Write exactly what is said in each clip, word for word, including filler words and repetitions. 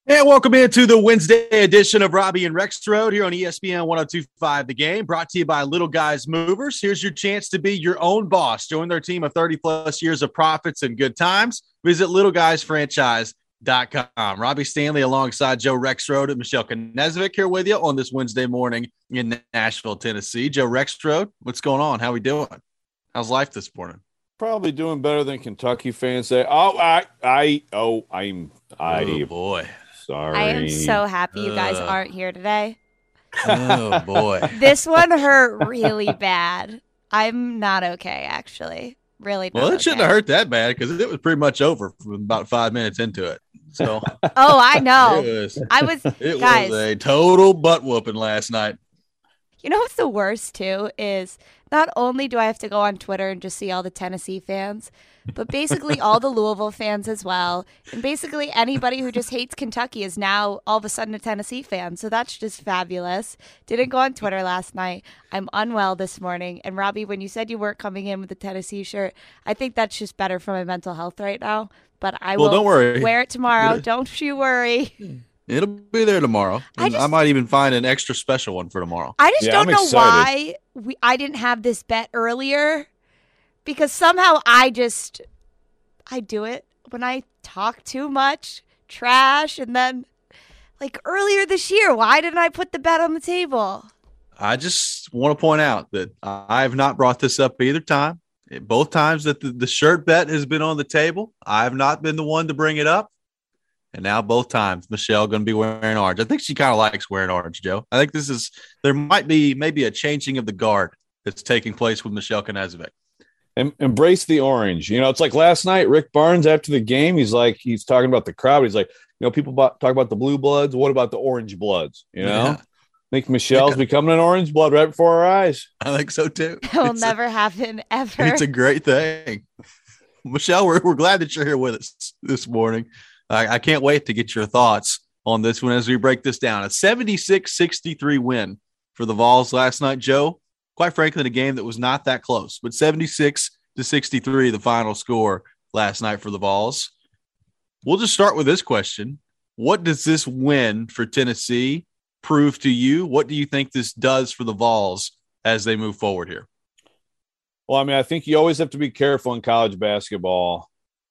And welcome into the Wednesday edition of Robbie and Rex Road here on E S P N one oh two point five The Game, brought to you by Little Guys Movers. Here's your chance to be your own boss. Join their team of thirty plus years of profits and good times. Visit little guys franchise dot com. Robbie Stanley alongside Joe Rexrode and Michelle Knezvik here with you on this Wednesday morning in Nashville, Tennessee. Joe Rexrode, what's going on? How we doing? How's life this morning? Probably doing better than Kentucky fans say. Oh, I, I, oh, I'm, I, oh boy. Sorry. I am so happy you guys uh, aren't here today. Oh, boy. This one hurt really bad. I'm not okay, actually. Really not Well, it okay. shouldn't have hurt that bad because it was pretty much over from about five minutes into it. So, oh, I know. It was, I was, it guys, was a total butt whooping last night. You know what's the worst, too, is not only do I have to go on Twitter and just see all the Tennessee fans, but basically all the Louisville fans as well. And basically anybody who just hates Kentucky is now all of a sudden a Tennessee fan. So that's just fabulous. Didn't go on Twitter last night. I'm unwell this morning. And Robbie, when you said you weren't coming in with a Tennessee shirt, I think that's just better for my mental health right now. But I well, will don't worry. wear it tomorrow. Don't you worry. It'll be there tomorrow. I, just, I might even find an extra special one for tomorrow. I just yeah, don't I'm know excited. why we I didn't have this bet earlier, because somehow I just I do it when I talk too much trash, and then like earlier this year, why didn't I put the bet on the table? I just want to point out that I have not brought this up either time. Both times that the, the shirt bet has been on the table, I have not been the one to bring it up. And now both times, Michelle going to be wearing orange. I think she kind of likes wearing orange, Joe. I think this is – there might be maybe a changing of the guard that's taking place with Michelle Knezvik. Em- embrace the orange. You know, it's like last night, Rick Barnes after the game, he's like – he's talking about the crowd. He's like, you know, people about, talk about the blue bloods. What about the orange bloods, you know? Yeah. I think Michelle's yeah. becoming an orange blood right before our eyes. I think so, too. It will it's never a, happen, ever. It's a great thing. Michelle, we're, we're glad that you're here with us this morning. I, I can't wait to get your thoughts on this one as we break this down. A seventy-six sixty-three win for the Vols last night, Joe. Quite frankly, in a game that was not that close, but seventy-six to sixty-three, the final score last night for the Vols. We'll just start with this question. What does this win for Tennessee prove to you? What do you think this does for the Vols as they move forward here? Well, I mean, I think you always have to be careful in college basketball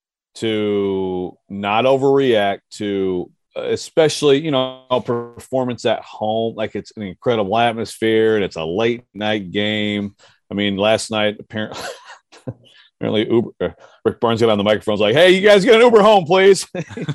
to not overreact to, especially, you know, performance at home. Like, it's an incredible atmosphere and it's a late night game. I mean, last night, apparently, apparently Uber, uh, Rick Barnes got on the microphone, was like, "Hey, you guys get an Uber home, please."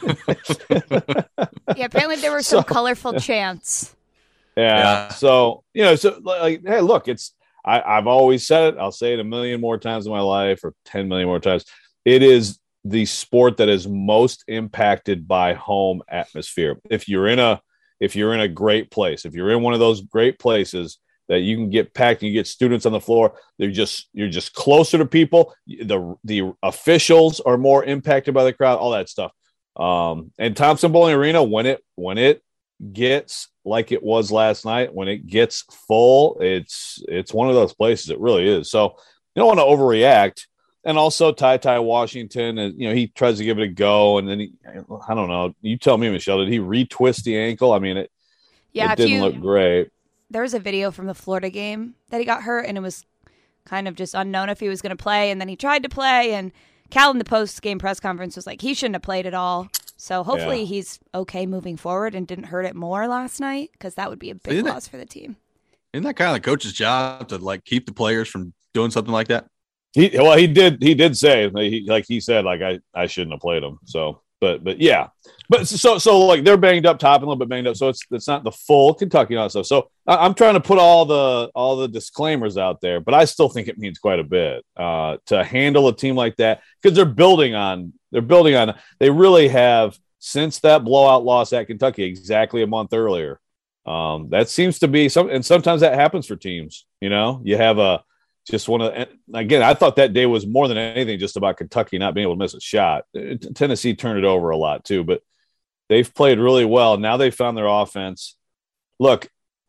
Yeah, apparently there were some so, colorful chants. Yeah, yeah. So, you know, so like, hey, look, it's, I, I've always said it. I'll say it a million more times in my life, or ten million more times. It is the sport that is most impacted by home atmosphere. If you're in a, if you're in a great place, if you're in one of those great places that you can get packed and you get students on the floor, they're just, you're just closer to people. The, the officials are more impacted by the crowd, all that stuff. Um, and Thompson Bowling Arena, when it, when it gets like it was last night, when it gets full, it's, it's one of those places. It really is. So you don't want to overreact. And also Ty Ty Washington, and you know, he tries to give it a go, and then he, I don't know. You tell me, Michelle, did he retwist the ankle? I mean, it, yeah, it didn't you, look great. There was a video from the Florida game that he got hurt, and it was kind of just unknown if he was going to play, and then he tried to play, and Cal in the post-game press conference was like, he shouldn't have played at all. So hopefully yeah. he's okay moving forward and didn't hurt it more last night, because that would be a big isn't loss that, for the team. Isn't that kind of the coach's job to like keep the players from doing something like that? He well, he did. He did say, he, like he said, like I, I shouldn't have played him. So, but, but yeah, but so, so like they're banged up, top and a little bit banged up. So it's, it's not the full Kentucky and all that stuff. So I, I'm trying to put all the, all the disclaimers out there, but I still think it means quite a bit uh, to handle a team like that, because they're building on, they're building on. They really have, since that blowout loss at Kentucky exactly a month earlier. Um, that seems to be some, and sometimes that happens for teams. You know, you have a. Just one of again, I thought that day was more than anything just about Kentucky not being able to miss a shot. Tennessee turned it over a lot too, but they've played really well. Now they found their offense. Look,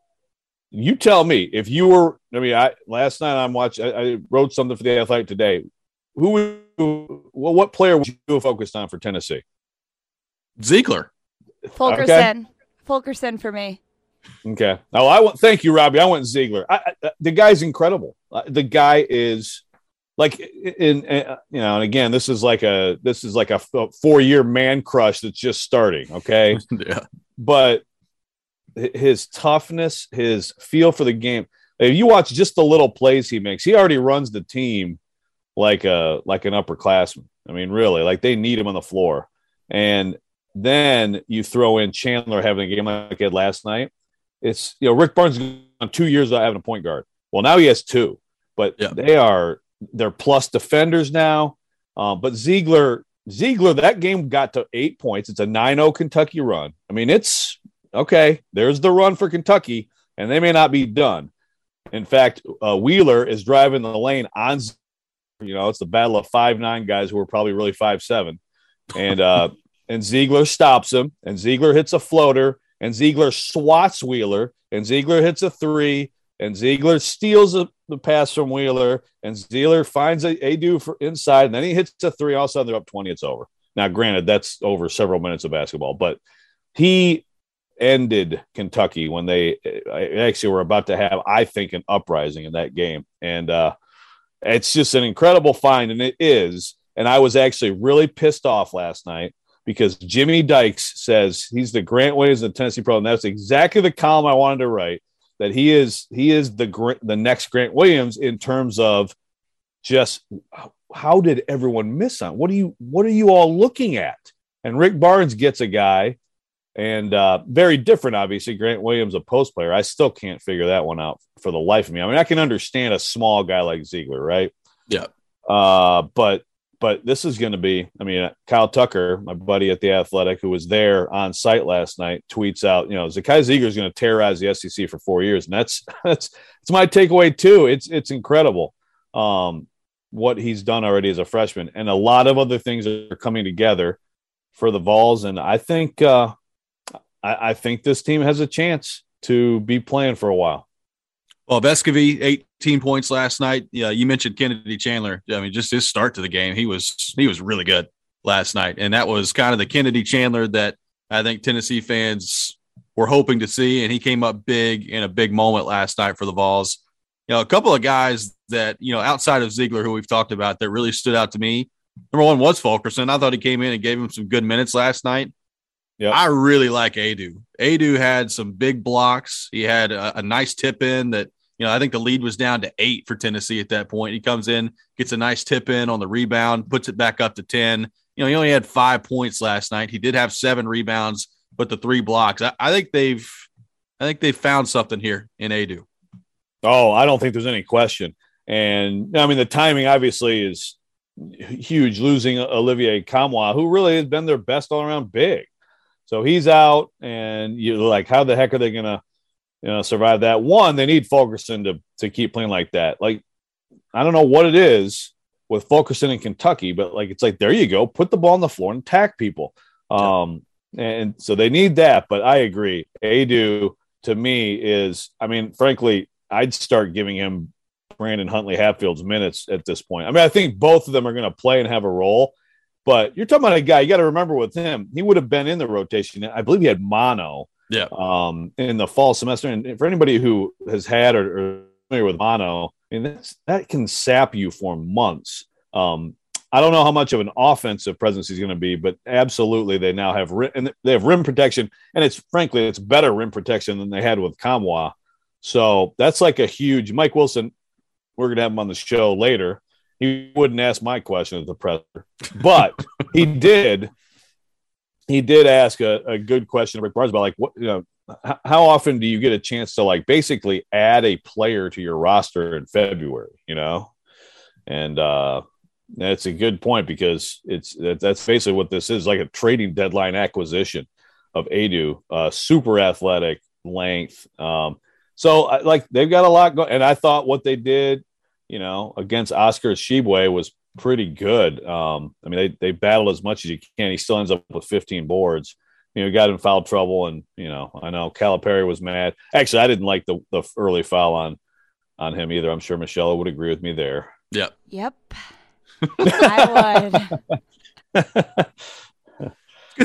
you tell me if you were. I mean, I last night I'm watching. I, I wrote something for the Athletic today. Who? Well, what player would you have focused on for Tennessee? Ziegler. Fulkerson. Okay. Fulkerson for me. Okay. Oh, I want. Thank you, Robbie. I went Ziegler. I, I, the guy's incredible. Uh, the guy is like in, in you know. And again, this is like a this is like a four year man crush that's just starting. Okay. Yeah. But his toughness, his feel for the game. If you watch just the little plays he makes, he already runs the team like a like an upperclassman. I mean, really, like they need him on the floor. And then you throw in Chandler having a game like he had last night. It's, you know, Rick Barnes on two years without having a point guard. Well, now he has two, but yeah. they are they're plus defenders now. Um, but Ziegler, Ziegler, that game got to eight points. It's a nine oh Kentucky run. I mean, it's okay. There's the run for Kentucky, and they may not be done. In fact, uh, Wheeler is driving the lane on. You know, it's the battle of five nine guys who are probably really five seven, and uh, and Ziegler stops him, and Ziegler hits a floater. And Ziegler swats Wheeler, and Ziegler hits a three, and Ziegler steals a, the pass from Wheeler, and Ziegler finds a, a do for inside, and then he hits a three. All of a sudden, they're up twenty. It's over. Now, granted, that's over several minutes of basketball, but he ended Kentucky when they actually were about to have, I think, an uprising in that game. And uh, it's just an incredible find, and it is. And I was actually really pissed off last night, because Jimmy Dykes says he's the Grant Williams of the Tennessee Pro, and that's exactly the column I wanted to write. That he is he is the the next Grant Williams in terms of just how did everyone miss on? What do you what are you all looking at? And Rick Barnes gets a guy, and uh, very different, obviously. Grant Williams, a post player. I still can't figure that one out for the life of me. I mean, I can understand a small guy like Ziegler, right? Yeah, uh, but. But this is going to be, I mean, Kyle Tucker, my buddy at The Athletic, who was there on site last night, tweets out, you know, Zakai Ziegler is going to terrorize the S E C for four years. And that's, that's, that's my takeaway too. It's, it's incredible um, what he's done already as a freshman. And a lot of other things are coming together for the Vols. And I think, uh, I, I think this team has a chance to be playing for a while. Well, Vescovy, eighteen points last night. Yeah, you mentioned Kennedy Chandler. I mean, just his start to the game, he was he was really good last night, and that was kind of the Kennedy Chandler that I think Tennessee fans were hoping to see, and he came up big in a big moment last night for the Vols. You know, a couple of guys that, you know, outside of Ziegler, who we've talked about, that really stood out to me. Number one was Fulkerson. I thought he came in and gave him some good minutes last night. Yep. I really like Adu. Adu had some big blocks. He had a, a nice tip in that, you know, I think the lead was down to eight for Tennessee at that point. He comes in, gets a nice tip in on the rebound, puts it back up to ten. You know, he only had five points last night. He did have seven rebounds, but the three blocks. I, I think they've, I think they've found something here in Adu. Oh, I don't think there's any question. And I mean, the timing obviously is huge. Losing Olivier Nkamhoua, who really has been their best all around big. So he's out, and you're like, how the heck are they gonna, you know, survive that? One, they need Fulkerson to to keep playing like that. Like, I don't know what it is with Fulkerson in Kentucky, but like, it's like, there you go, put the ball on the floor and attack people. Um, and so they need that. But I agree, Adu to me is, I mean, frankly, I'd start giving him Brandon Huntley Hatfield's minutes at this point. I mean, I think both of them are going to play and have a role. But you're talking about a guy, you got to remember with him, he would have been in the rotation. I believe he had mono yeah. um, in the fall semester. And for anybody who has had or, or familiar with mono, I mean, that's, that can sap you for months. Um, I don't know how much of an offensive presence he's going to be, but absolutely they now have rim, and they have rim protection. And it's frankly, it's better rim protection than they had with Nkamhoua. So that's like a huge Mike Wilson. We're going to have him on the show later. He wouldn't ask my question at the presser, but he did. He did ask a, a good question to Rick Barnes about, like, what, you know, h- how often do you get a chance to, like, basically add a player to your roster in February, you know? And uh, that's a good point, because it's that's basically what this is, like a trading deadline acquisition of Adu, uh, super athletic, length. Um, so, like, they've got a lot going. And I thought what they did, you know, against Oscar Tshiebwe was pretty good. Um, I mean, they they battled as much as you can. He still ends up with fifteen boards. You know, he got in foul trouble, and, you know, I know Calipari was mad. Actually, I didn't like the, the early foul on on him either. I'm sure Michelle would agree with me there. Yep. Yep. I would. Good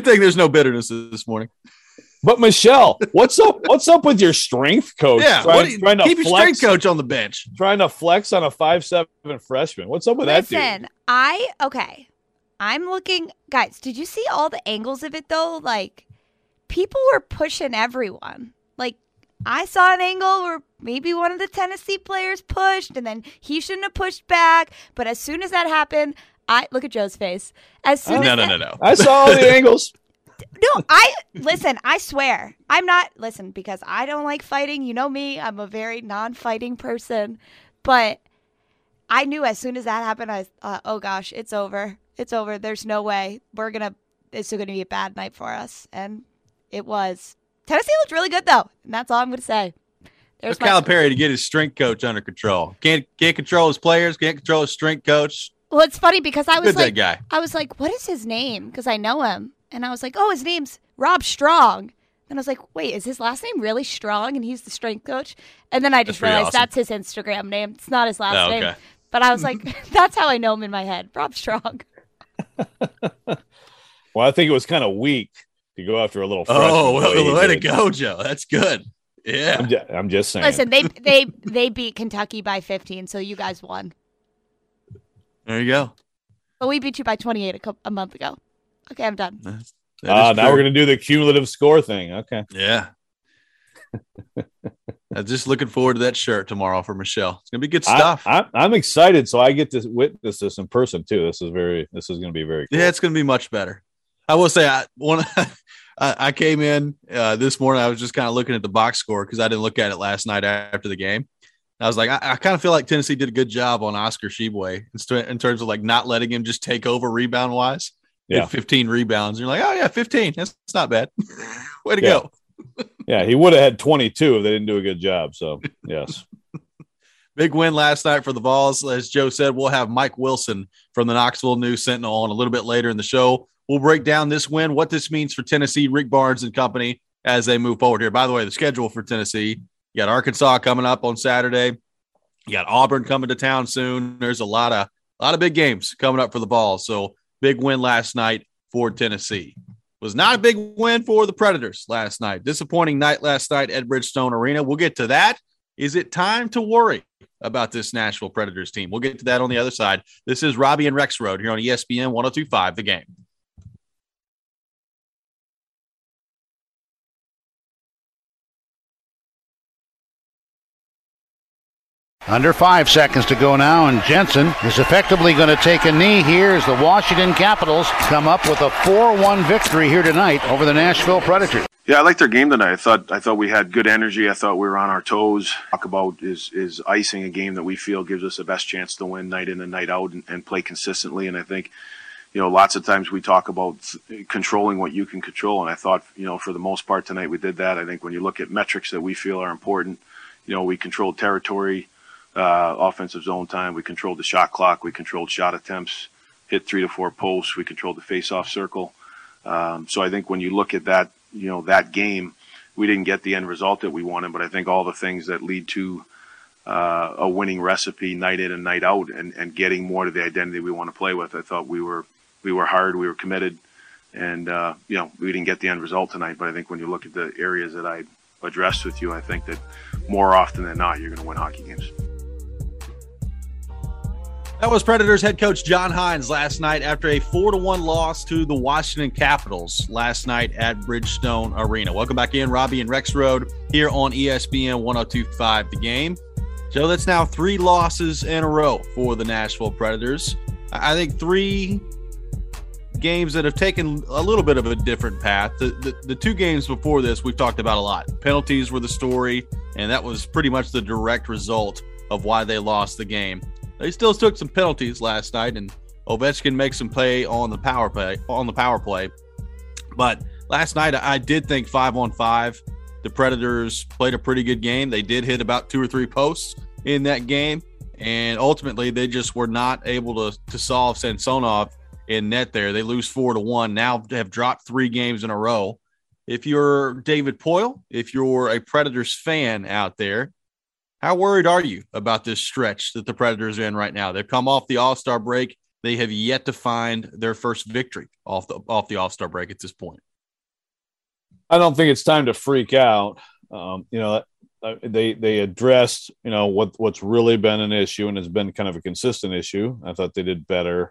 thing there's no bitterness this morning. But Michelle, what's up? What's up with your strength coach? Yeah, trying, what you, trying to keep flex, your strength coach on the bench. Trying to flex on a five seven freshman. What's up with Listen, that dude? I okay. I'm looking, guys. Did you see all the angles of it though? Like, people were pushing everyone. Like, I saw an angle where maybe one of the Tennessee players pushed, and then he shouldn't have pushed back. But as soon as that happened, I look at Joe's face. As soon no, as no, that, no, no. I saw all the angles. No, I listen. I swear, I'm not listen because I don't like fighting. You know me. I'm a very non-fighting person, but I knew as soon as that happened, I uh, oh gosh, it's over. It's over. There's no way we're gonna. It's going to be a bad night for us, and it was. Tennessee looked really good though, and that's all I'm going to say. There's Calipari to get his strength coach under control. Can't can't control his players. Can't control his strength coach. Well, it's funny because I was Good like, that guy. I was like, what is his name? Because I know him. And I was like, oh, his name's Rob Strong. And I was like, wait, is his last name really Strong? And he's the strength coach? And then I just That's realized awesome. that's his Instagram name. It's not his last Oh, okay. name. But I was like, that's how I know him in my head. Rob Strong. Well, I think it was kind of weak to go after a little freshman. Oh, the well, way he way to did. go, Joe. That's good. Yeah. I'm, ju- I'm just saying. Listen, they they they beat Kentucky by fifteen, so you guys won. There you go. But we beat you by twenty-eight a, co- a month ago. Okay, I'm done. That's, that Ah, is now true. we're going to do the cumulative score thing. Okay. Yeah. I'm just looking forward to that shirt tomorrow for Michelle. It's gonna be good stuff. I, I, I'm excited, so I get to witness this in person too. This is very. This is going to be very cool. Yeah, it's gonna be much better. I will say, I one. I I came in uh, this morning. I was just kind of looking at the box score because I didn't look at it last night after the game. I was like, I, I kind of feel like Tennessee did a good job on Oscar Tshiebwe in, st- in terms of like not letting him just take over rebound wise. Yeah. fifteen rebounds. You're like, oh yeah, fifteen. That's, that's not bad. Way to Yeah. go. Yeah, he would have had twenty-two if they didn't do a good job. So yes. Big win last night for the Vols. As Joe said, we'll have Mike Wilson from the Knoxville News Sentinel on a little bit later in the show. We'll break down this win, what this means for Tennessee, Rick Barnes and company as they move forward here. By the way, the schedule for Tennessee, you got Arkansas coming up on Saturday. You got Auburn coming to town soon. There's a lot of a lot of big games coming up for the Vols. So big win last night for Tennessee. Was not a big win for the Predators last night. Disappointing night last night at Bridgestone Arena. We'll get to that. Is it time to worry about this Nashville Predators team? We'll get to that on the other side. This is Robbie and Rexroad here on E S P N one oh two point five, The Game. Under five seconds to go now, and Jensen is effectively going to take a knee here as the Washington Capitals come up with a four one victory here tonight over the Nashville Predators. Yeah, I liked their game tonight. I thought I thought we had good energy. I thought we were on our toes. Talk about is is icing a game that we feel gives us the best chance to win night in and night out and, and play consistently. And I think, you know, lots of times we talk about controlling what you can control. And I thought, you know, for the most part tonight we did that. I think when you look at metrics that we feel are important, you know, we controlled territory. Uh, offensive zone time. We controlled the shot clock. We controlled shot attempts, hit three to four posts. We controlled the face-off circle. Um, so I think when you look at that, you know, that game, we didn't get the end result that we wanted, but I think all the things that lead to uh, a winning recipe night in and night out and, and getting more to the identity we want to play with, I thought we were we were hard, we were committed, and, uh, you know, we didn't get the end result tonight, but I think when you look at the areas that I addressed with you, I think that more often than not, you're going to win hockey games. That was Predators head coach John Hines last night after a four to one loss to the Washington Capitals last night at Bridgestone Arena. Welcome back in, Robbie and Rexroad here on E S P N one oh two point five, The Game. Joe, that's now three losses in a row for the Nashville Predators. I think three games that have taken a little bit of a different path. The, the, the two games before this we've talked about a lot. Penalties were the story, and that was pretty much the direct result of why they lost the game. They still took some penalties last night, and Ovechkin makes some play on the power play. On the power play, but last night I did think five on five, the Predators played a pretty good game. They did hit about two or three posts in that game, and ultimately they just were not able to to solve Samsonov in net. There, they lose four to one. Now have dropped three games in a row. If you're David Poile, if you're a Predators fan out there, how worried are you about this stretch that the Predators are in right now? They've come off the All-Star break. they have yet to find their first victory off the off the All-Star break at this point. I don't think it's time to freak out. Um, you know, they they addressed, you know, what what's really been an issue and has been kind of a consistent issue. I thought they did better.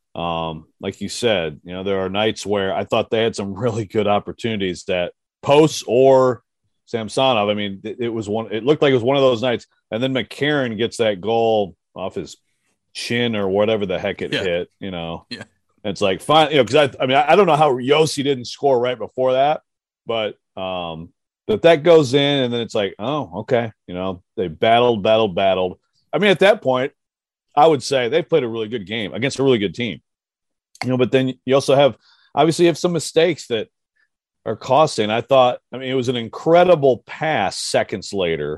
Um, like you said, you know, there are nights where I thought they had some really good opportunities that posts or Samsonov. I mean, it, it was one. It looked like it was one of those nights, and then McCarron gets that goal off his chin or whatever the heck it yeah. hit. You know, yeah. And it's like fine. You know, because I, I mean, I, I don't know how Yossi didn't score right before that, but um, but that goes in, and then it's like, oh, okay. You know, they battled, battled, battled. I mean, at that point, I would say they played a really good game against a really good team. You know, but then you also have obviously you have some mistakes that are costing. I thought, I mean, it was an incredible pass seconds later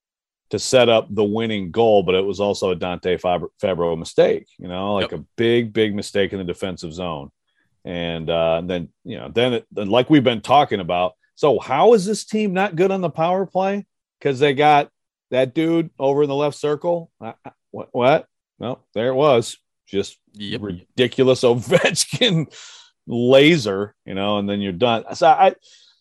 to set up the winning goal, but it was also a Dante Fabro mistake, you know, like yep. a big, big mistake in the defensive zone. And, uh, and then, you know, then, it, then like we've been talking about, so how is this team not good on the power play? Because they got that dude over in the left circle. Uh, what? what? Well, there it was. Just yep. ridiculous Ovechkin laser, you know, and then you're done. So I,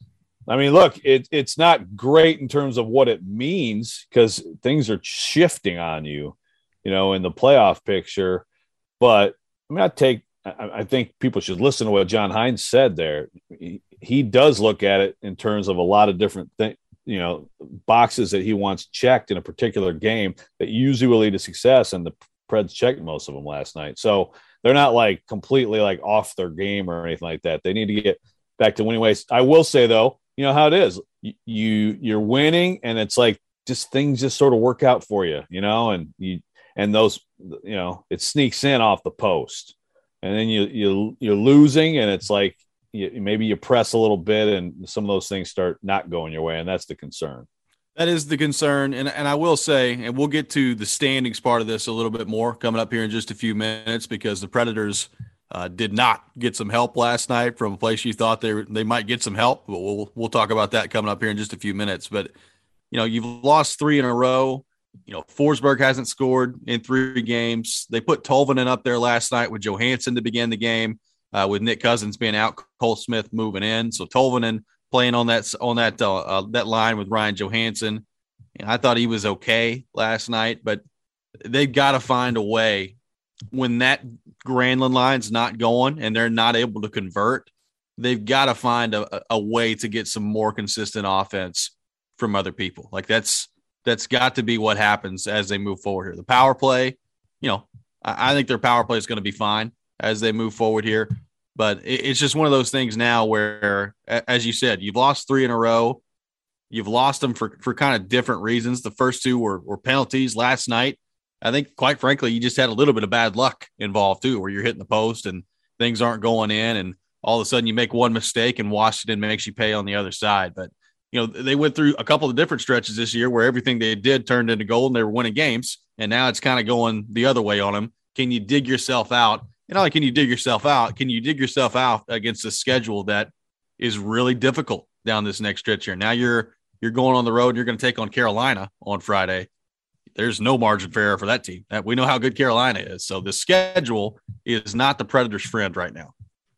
I mean, look, it, it's not great in terms of what it means because things are shifting on you, you know, in the playoff picture. But I mean, I take, I, I think people should listen to what John Hines said there. He, he does look at it in terms of a lot of different things, you know, boxes that he wants checked in a particular game that usually will lead to success. And the Preds checked most of them last night. So they're not like completely like off their game or anything like that. They need to get back to winning ways. I will say though, you know how it is. You, you you're winning, and it's like just things just sort of work out for you, you know, and you and those, you know, it sneaks in off the post, and then you you you're losing, and it's like you, maybe you press a little bit, and some of those things start not going your way, and that's the concern. That is the concern, and and I will say, and we'll get to the standings part of this a little bit more coming up here in just a few minutes, because the Predators uh, did not get some help last night from a place you thought they they might get some help. But we'll we'll talk about that coming up here in just a few minutes. But you know, you've lost three in a row. You know, Forsberg hasn't scored in three games. They put Tolvanen up there last night with Johansson to begin the game, uh, with Nick Cousins being out, Cole Smith moving in. So Tolvanen playing on that on that uh, uh, that line with Ryan Johansson. And I thought he was okay last night, but they've got to find a way when that Granlund line's not going and they're not able to convert. They've got to find a, a way to get some more consistent offense from other people. Like that's that's got to be what happens as they move forward here. The power play, you know, I, I think their power play is going to be fine as they move forward here. But it's just one of those things now where, as you said, you've lost three in a row. You've lost them for, for kind of different reasons. The first two were, were penalties last night. I think, quite frankly, you just had a little bit of bad luck involved, too, where you're hitting the post and things aren't going in. And all of a sudden you make one mistake and Washington makes you pay on the other side. But, you know, they went through a couple of different stretches this year where everything they did turned into gold and they were winning games. And now it's kind of going the other way on them. Can you dig yourself out? And not only can you dig yourself out, can you dig yourself out against a schedule that is really difficult down this next stretch here? Now you're you're going on the road and you're going to take on Carolina on Friday. There's no margin for error for that team. We know how good Carolina is. So the schedule is not the Predators' friend right now.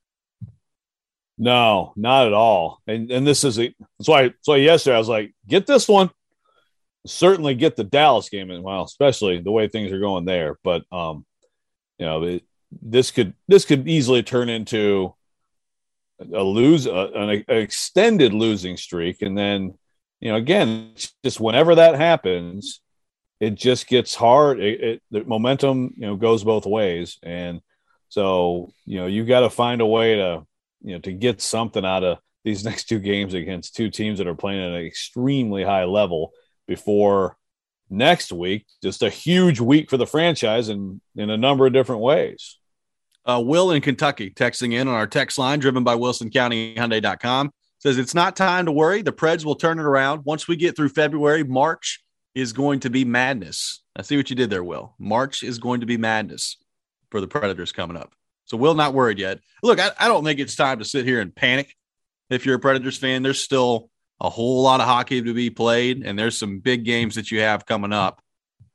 No, not at all. And and this is a, that's why that's why yesterday I was like, get this one. Certainly get the Dallas game in. Well, especially the way things are going there. But um, you know, it, This could this could easily turn into a lose a, an, an extended losing streak, and then you know again, just whenever that happens, it just gets hard. It, it the momentum you know goes both ways, and so you know you got to find a way to you know to get something out of these next two games against two teams that are playing at an extremely high level before next week. Just a huge week for the franchise in in a number of different ways. Uh, Will in Kentucky texting in on our text line driven by Wilson County Hyundai dot com says it's not time to worry. The Preds will turn it around. Once we get through February, March is going to be madness. I see what you did there, Will. March is going to be madness for the Predators coming up. So Will not worried yet. Look, I, I don't think it's time to sit here and panic. If you're a Predators fan, there's still a whole lot of hockey to be played, and there's some big games that you have coming up.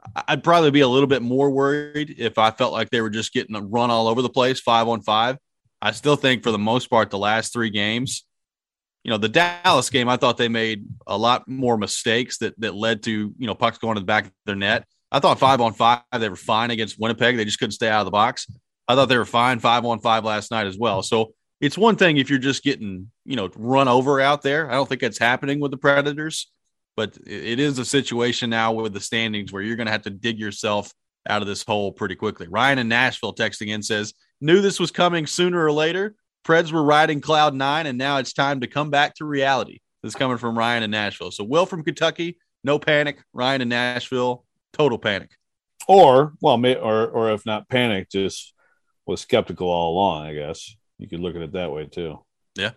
I'd probably be a little bit more worried if I felt like they were just getting a run all over the place, five on five. I still think for the most part, the last three games, you know, the Dallas game, I thought they made a lot more mistakes that that led to, you know, pucks going to the back of their net. I thought five on five, they were fine against Winnipeg. They just couldn't stay out of the box. I thought they were fine five on five last night as well. So it's one thing if you're just getting, you know, run over out there. I don't think that's happening with the Predators, but it is a situation now with the standings where you're going to have to dig yourself out of this hole pretty quickly. Ryan in Nashville texting in says, knew this was coming sooner or later. Preds were riding cloud nine, and now it's time to come back to reality. This is coming from Ryan in Nashville. So Will from Kentucky, no panic. Ryan in Nashville, total panic. Or, well, may, or or if not panic, just was skeptical all along, I guess. You could look at it that way, too. Yeah.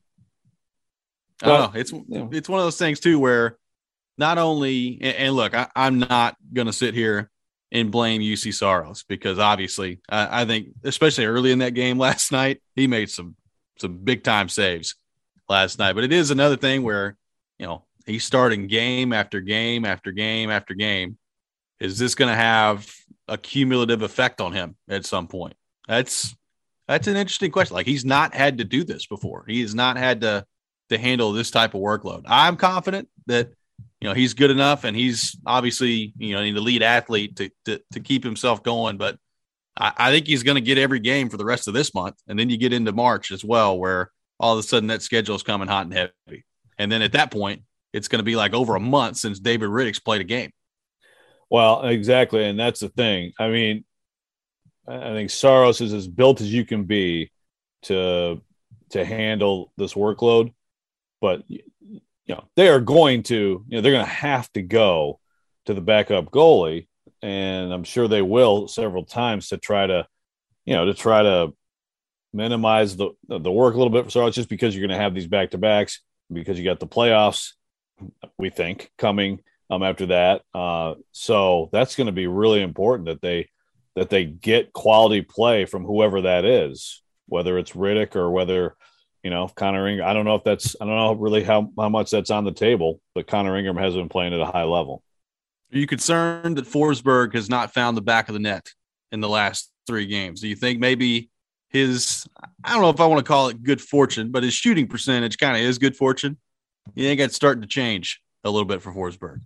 I don't know. It's, yeah. it's one of those things, too, where not only – and look, I, I'm not going to sit here and blame U C Saros because obviously I, I think, especially early in that game last night, he made some some big-time saves last night. But it is another thing where, you know, he's starting game after game after game after game. Is this going to have a cumulative effect on him at some point? That's that's an interesting question. Like, he's not had to do this before. He has not had to to handle this type of workload. I'm confident that, you know, he's good enough, and he's obviously, you know, an elite athlete to to, to keep himself going. But I, I think he's going to get every game for the rest of this month, and then you get into March as well, where all of a sudden that schedule is coming hot and heavy, and then at that point, it's going to be like over a month since David Riddick's played a game. Well, exactly, and that's the thing. I mean, I think Saros is as built as you can be to to handle this workload, but you know they are going to, you know, they're going to have to go to the backup goalie, and I'm sure they will several times to try to, you know, to try to minimize the the work a little bit for Saros, just because you're going to have these back to backs, because you got the playoffs, we think, coming. Um, after that, uh, so that's going to be really important that they that they get quality play from whoever that is, whether it's Riddick or whether, you know, Connor Ingram. I don't know if that's I don't know really how, how much that's on the table, but Connor Ingram has been playing at a high level. Are you concerned that Forsberg has not found the back of the net in the last three games? Do you think maybe his I don't know if I want to call it good fortune, but his shooting percentage kind of is good fortune? You think it's starting to change a little bit for Forsberg?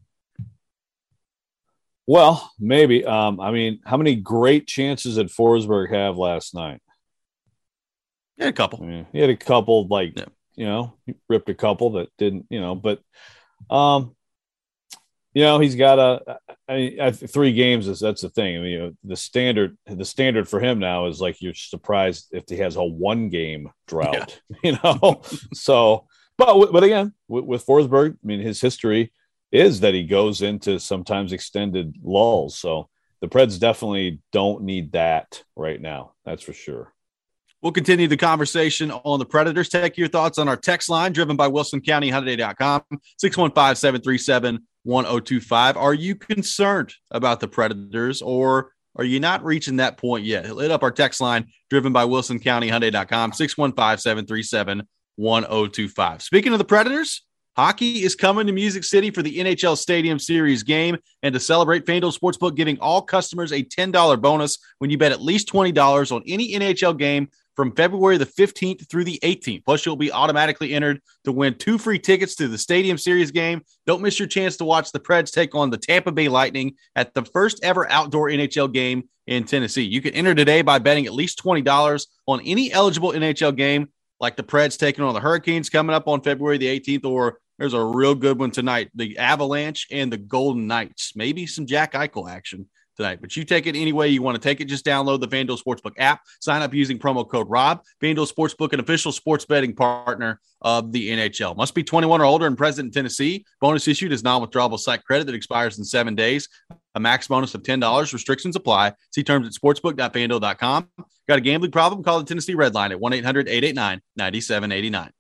Well, maybe. Um, I mean, how many great chances did Forsberg have last night? He had a couple. I mean, he had a couple, like, yeah. you know, he ripped a couple that didn't, you know, but, um, you know, he's got a, I mean, I, three games is, that's the thing. I mean, you know, the standard, the standard for him now is like, you're surprised if he has a one game drought, yeah. you know? So, but, but again, with, with Forsberg, I mean, his history is that he goes into sometimes extended lulls. So the Preds definitely don't need that right now. That's for sure. We'll continue the conversation on the Predators. Take your thoughts on our text line driven by Wilson County Hyundai dot com, six one five, seven three seven, one oh two five. Are you concerned about the Predators, or are you not reaching that point yet? Hit up our text line driven by Wilson County Hyundai dot com, six one five, seven three seven, one oh two five. Speaking of the Predators, hockey is coming to Music City for the N H L Stadium Series game, and to celebrate, FanDuel Sportsbook giving all customers a ten dollars bonus when you bet at least twenty dollars on any N H L game from February the fifteenth through the eighteenth. Plus, you'll be automatically entered to win two free tickets to the Stadium Series game. Don't miss your chance to watch the Preds take on the Tampa Bay Lightning at the first ever outdoor N H L game in Tennessee. You can enter today by betting at least twenty dollars on any eligible N H L game, like the Preds taking on the Hurricanes coming up on February the eighteenth, or there's a real good one tonight, the Avalanche and the Golden Knights. Maybe some Jack Eichel action tonight, but you take it any way you want to take it. Just download the FanDuel Sportsbook app, sign up using promo code Rob. FanDuel Sportsbook, an official sports betting partner of the N H L. Must be twenty-one or older and present in Tennessee. Bonus issued is non-withdrawable site credit that expires in seven days. A max bonus of ten dollars. Restrictions apply. See terms at sportsbook dot fan duel dot com. Got a gambling problem? Call the Tennessee Red Line at one eight hundred, eight eight nine, nine seven eight nine.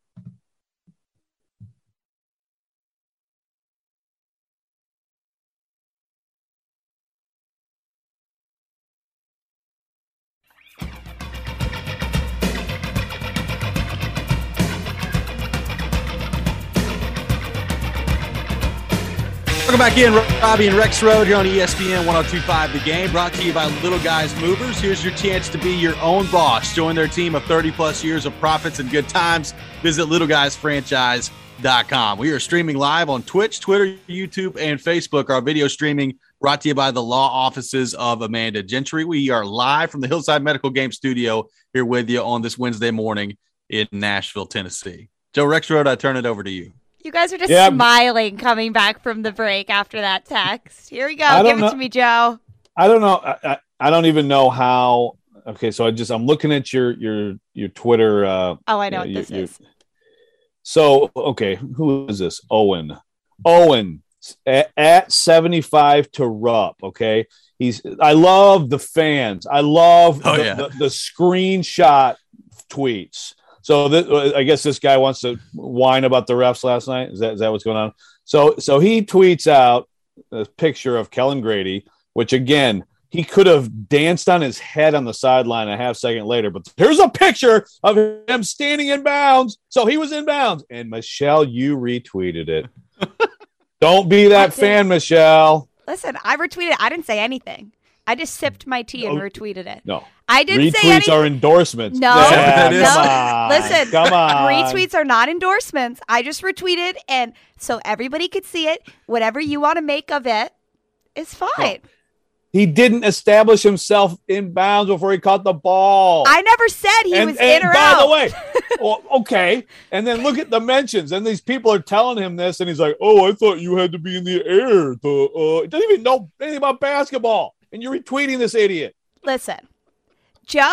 Welcome back in, Robbie and Rex Road here on E S P N one oh two point five The Game, brought to you by Little Guys Movers. Here's your chance to be your own boss. Join their team of thirty-plus years of profits and good times. Visit little guys franchise dot com. We are streaming live on Twitch, Twitter, YouTube, and Facebook. Our video streaming brought to you by the law offices of Amanda Gentry. We are live from the Hillside Medical Game Studio here with you on this Wednesday morning in Nashville, Tennessee. Joe Rex Road, I turn it over to you. You guys are just Yeah. smiling coming back from the break after that text. Here we go. I Give don't it know- to me, Joe. I don't know. I, I, I don't even know how. Okay, so I just I'm looking at your your your Twitter. Uh, Oh, I know Yeah, what you- this you- is. so okay, who is this? Owen. Owen at, at seventy-five to Rupp. Okay, he's. I love the fans. I love Oh, the, yeah. the, the screenshot tweets. So th- I guess this guy wants to whine about the refs last night. Is that is that what's going on? So so he tweets out a picture of Kellen Grady, which again he could have danced on his head on the sideline a half second later. But here's a picture of him standing in bounds. So he was in bounds. And Michelle, you retweeted it. Don't be I that did. fan, Michelle. Listen, I retweeted. I didn't say anything. I just sipped my tea and No. retweeted it. No. I didn't say Retweets anything. are endorsements. No, Is that what that is? come no. on. Listen, come on. retweets are not endorsements. I just retweeted, and so everybody could see it. Whatever you want to make of it is fine. He didn't establish himself in bounds before he caught the ball. I never said he and, was and in or by out. the way, well, okay. And then look at the mentions. And these people are telling him this, and he's like, "Oh, I thought you had to be in the air." The uh, he doesn't even know anything about basketball, and you're retweeting this idiot. Listen, Joe,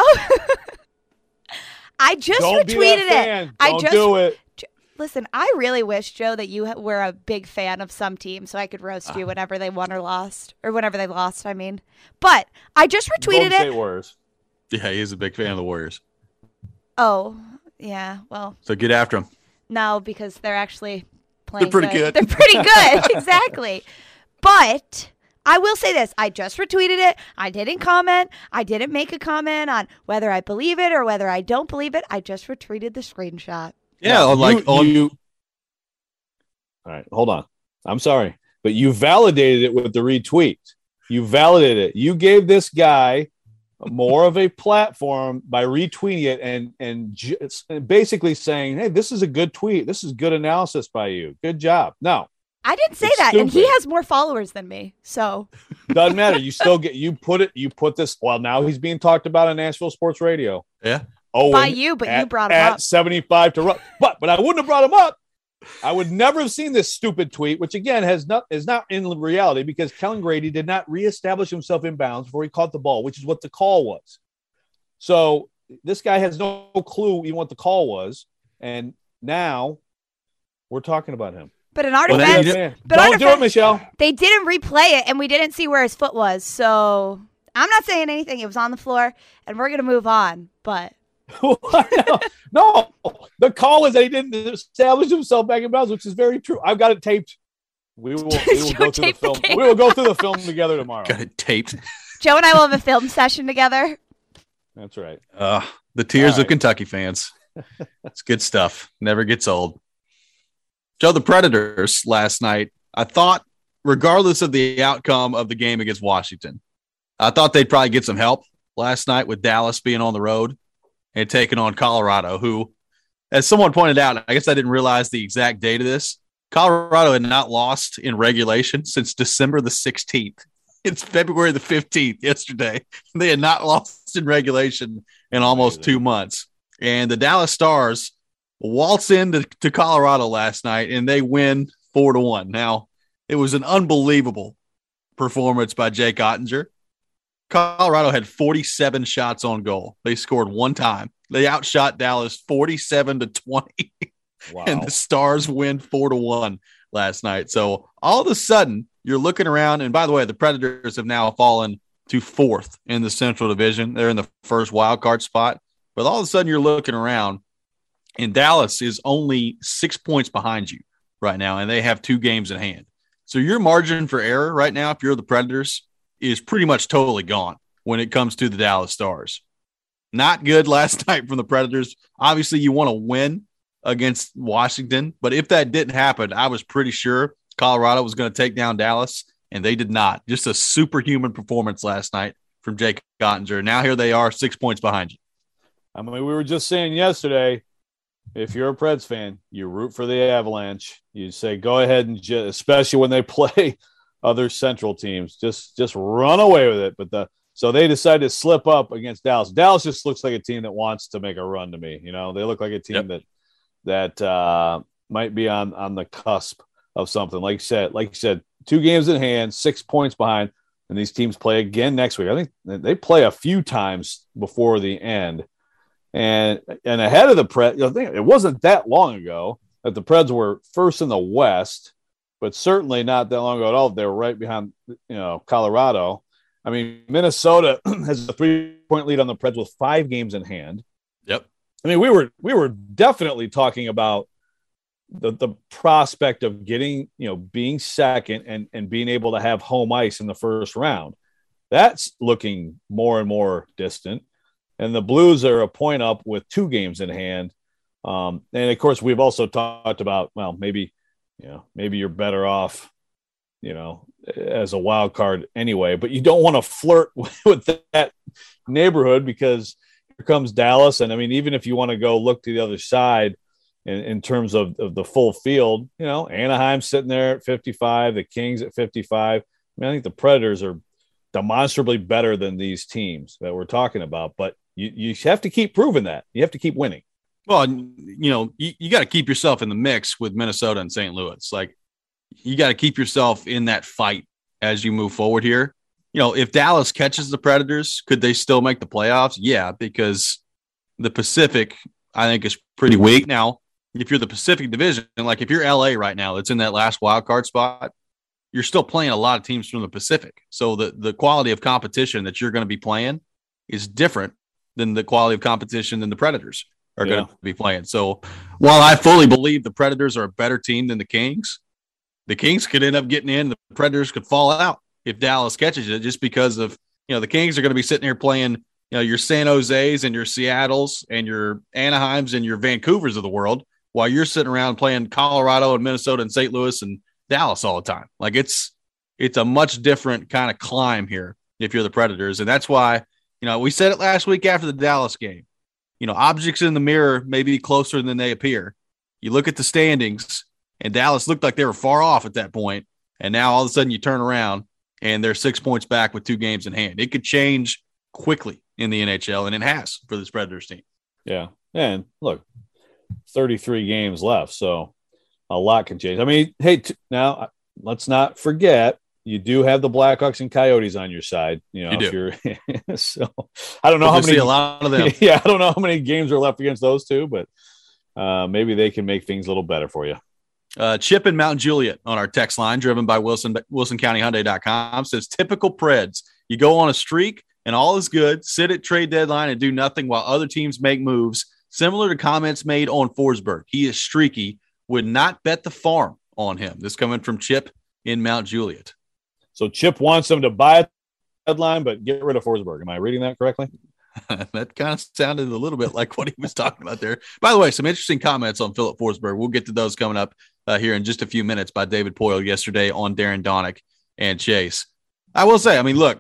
I just Don't be retweeted that it. fan. I Don't just do it. Listen, I really wish, Joe, that you ha- were a big fan of some team so I could roast Ah. you whenever they won or lost. Or whenever they lost, I mean. But I just retweeted Golden State it. Warriors. Yeah, he is a big fan of the Warriors. Oh, yeah. Well, So get after him. no, because they're actually playing pretty good. They're pretty good. Exactly. But I will say this. I just retweeted it. I didn't comment. I didn't make a comment on whether I believe it or whether I don't believe it. I just retweeted the screenshot. Yeah, No, on like you, on, you. All right, hold on. I'm sorry, but you validated it with the retweet. You validated it. You gave this guy more of a platform by retweeting it and and just basically saying, "Hey, this is a good tweet. This is good analysis by you. Good job." No, I didn't say It's that, and he stupid. has more followers than me. So doesn't matter. You still get you put it. You put this. Well, now he's being talked about on Nashville Sports Radio. yeah. Oh, by you, but you brought him at up. seventy-five to run. But but I wouldn't have brought him up. I would never have seen this stupid tweet, which again has not is not in reality because Kellen Grady did not reestablish himself in bounds before he caught the ball, which is what the call was. So this guy has no clue even what the call was, and now we're talking about him. But in our Well, then you defense, ju- but Don't our do defense- it, Michelle. they didn't replay it, and we didn't see where his foot was. So I'm not saying anything. It was on the floor, and we're gonna move on. But no, no, the call is that he didn't establish himself back in bounds, which is very true. I've got it taped. We will, we will Joe go through the taped the film. game. we will go through the film together tomorrow. Got it taped. Joe and I will have a film session together. That's right. Uh, the tears All of right. Kentucky fans. It's good stuff. Never gets old. Joe, the Predators last night, I thought, regardless of the outcome of the game against Washington, I thought they'd probably get some help last night with Dallas being on the road and taking on Colorado, who, as someone pointed out, I guess I didn't realize the exact date of this. Colorado had not lost in regulation since December the sixteenth. It's February the fifteenth yesterday. They had not lost in regulation in almost two months. And the Dallas Stars waltz into to Colorado last night, and they win four to one. Now, it was an unbelievable performance by Jake Ottinger. Colorado had forty-seven shots on goal. They scored one time. They outshot Dallas forty-seven to twenty. Wow. And the Stars win four to one last night. So all of a sudden, you're looking around, and by the way, the Predators have now fallen to fourth in the Central Division. They're in the first wild card spot. But all of a sudden, you're looking around, and Dallas is only six points behind you right now, and they have two games in hand. So your margin for error right now, if you're the Predators, is pretty much totally gone when it comes to the Dallas Stars. Not good last night from the Predators. Obviously, you want to win against Washington, but if that didn't happen, I was pretty sure Colorado was going to take down Dallas, and they did not. Just a superhuman performance last night from Jake Ottinger. Now here they are, six points behind you. I mean, we were just saying yesterday, if you're a Preds fan, you root for the Avalanche. You say, go ahead and just, especially when they play other Central teams, just just run away with it. But the so they decided to slip up against Dallas. Dallas just looks like a team that wants to make a run to me. You know, they look like a team yep. that that uh, might be on on the cusp of something. Like you said, like you said, two games in hand, six points behind, and these teams play again next week. I think they play a few times before the end. And and ahead of the Preds, I think it wasn't that long ago that the Preds were first in the West, but certainly not that long ago at all. They were right behind, you know, Colorado. I mean, Minnesota has a three-point lead on the Preds with five games in hand. Yep. I mean, we were we were definitely talking about the the prospect of getting, you know, being second and and being able to have home ice in the first round. That's looking more and more distant. And the Blues are a point up with two games in hand. Um, and, of course, we've also talked about, well, maybe, you know, maybe you're better off, you know, as a wild card anyway. But you don't want to flirt with that neighborhood because here comes Dallas. And, I mean, even if you want to go look to the other side in, in terms of, of the full field, you know, Anaheim's sitting there at fifty-five, the Kings at fifty-five. I mean, I think the Predators are demonstrably better than these teams that we're talking about. But You you have to keep proving that. You have to keep winning. Well, you know, you, you got to keep yourself in the mix with Minnesota and Saint Louis. Like, you got to keep yourself in that fight as you move forward here. You know, if Dallas catches the Predators, could they still make the playoffs? Yeah, because the Pacific, I think, is pretty weak. Now, if you're the Pacific Division, and like if you're L A right now, that's in that last wild card spot, you're still playing a lot of teams from the Pacific. So the, the quality of competition that you're going to be playing is different than the quality of competition than the Predators are yeah. going to be playing. So while I fully believe the Predators are a better team than the Kings, the Kings could end up getting in. The Predators could fall out if Dallas catches it just because of, you know, the Kings are going to be sitting here playing, you know, your San Jose's and your Seattles and your Anaheims and your Vancouvers of the world while you're sitting around playing Colorado and Minnesota and Saint Louis and Dallas all the time. Like it's, it's a much different kind of climb here if you're the Predators. And that's why, you know, we said it last week after the Dallas game. You know, objects in the mirror may be closer than they appear. You look at the standings, and Dallas looked like they were far off at that point, and now all of a sudden you turn around, and they're six points back with two games in hand. It could change quickly in the N H L, and it has for this Predators team. Yeah, and look, thirty-three games left, so a lot can change. I mean, hey, t- now let's not forget, you do have the Blackhawks and Coyotes on your side, you know. You if you're so I don't know how many a lot of them. Yeah, I don't know how many games are left against those two, but uh, maybe they can make things a little better for you. Uh, Chip in Mount Juliet on our text line, driven by Wilson Wilson County Hyundai dot com, says typical Preds. You go on a streak and all is good. Sit at trade deadline and do nothing while other teams make moves. Similar to comments made on Forsberg, he is streaky. Would not bet the farm on him. This coming from Chip in Mount Juliet. So Chip wants them to buy a headline, but get rid of Forsberg. Am I reading that correctly? That kind of sounded a little bit like what he was talking about there. By the way, some interesting comments on Philip Forsberg. We'll get to those coming up uh, here in just a few minutes by David Poyle yesterday on Darren Donick and Chase. I will say, I mean, look,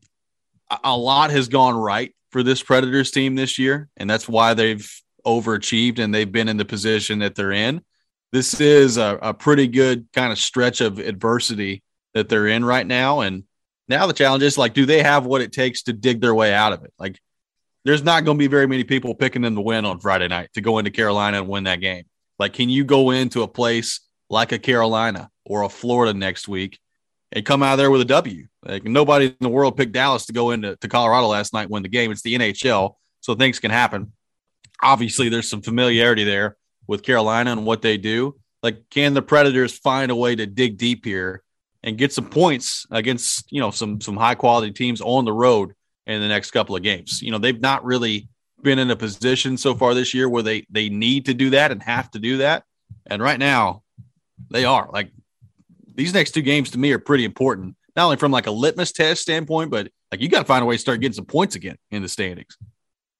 a, a lot has gone right for this Predators team this year, and that's why they've overachieved and they've been in the position that they're in. This is a, a pretty good kind of stretch of adversity that they're in right now. And now the challenge is, like, do they have what it takes to dig their way out of it? Like, there's not going to be very many people picking them to win on Friday night to go into Carolina and win that game. Like, can you go into a place like a Carolina or a Florida next week and come out of there with a W? Like, nobody in the world picked Dallas to go into to Colorado last night and win the game. It's the N H L, so things can happen. Obviously, there's some familiarity there with Carolina and what they do. Like, can the Predators find a way to dig deep here and get some points against, you know, some some high quality teams on the road in the next couple of games? You know, they've not really been in a position so far this year where they they need to do that and have to do that. And right now they are. Like, these next two games to me are pretty important, not only from like a litmus test standpoint, but like you got to find a way to start getting some points again in the standings.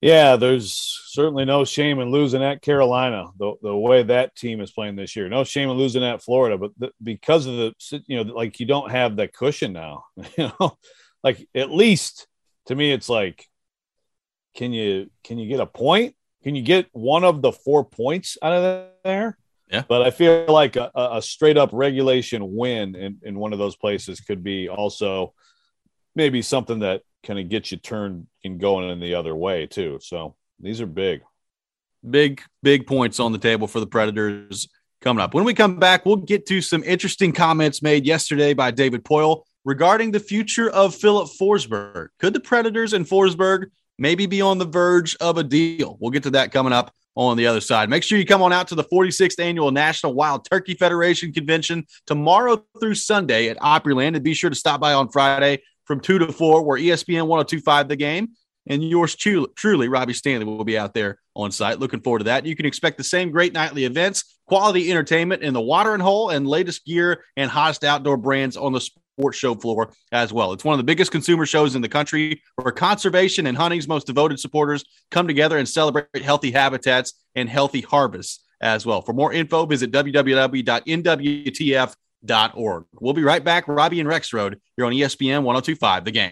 Yeah, there's certainly no shame in losing at Carolina, the, the way that team is playing this year. No shame in losing at Florida, but the, because of the, you know, like you don't have that cushion now, you know, like at least to me, it's like, can you, can you get a point? Can you get one of the four points out of there? Yeah. But I feel like a, a straight up regulation win in, in one of those places could be also maybe something that kind of gets you turned and going in the other way too. So these are big, big, big points on the table for the Predators coming up. When we come back, we'll get to some interesting comments made yesterday by David Poile regarding the future of Filip Forsberg. Could the Predators and Forsberg maybe be on the verge of a deal? We'll get to that coming up on the other side. Make sure you come on out to the forty-sixth Annual National Wild Turkey Federation Convention tomorrow through Sunday at Opryland, and be sure to stop by on Friday from two to four, where E S P N one oh two point five The Game and yours truly, Robbie Stanley, will be out there on site. Looking forward to that. You can expect the same great nightly events, quality entertainment in the watering hole, and latest gear and hottest outdoor brands on the sports show floor as well. It's one of the biggest consumer shows in the country, where conservation and hunting's most devoted supporters come together and celebrate healthy habitats and healthy harvests as well. For more info, visit w w w dot n w t f dot org. We'll be right back. Robbie and Rexroad here on E S P N one oh two point five The Game.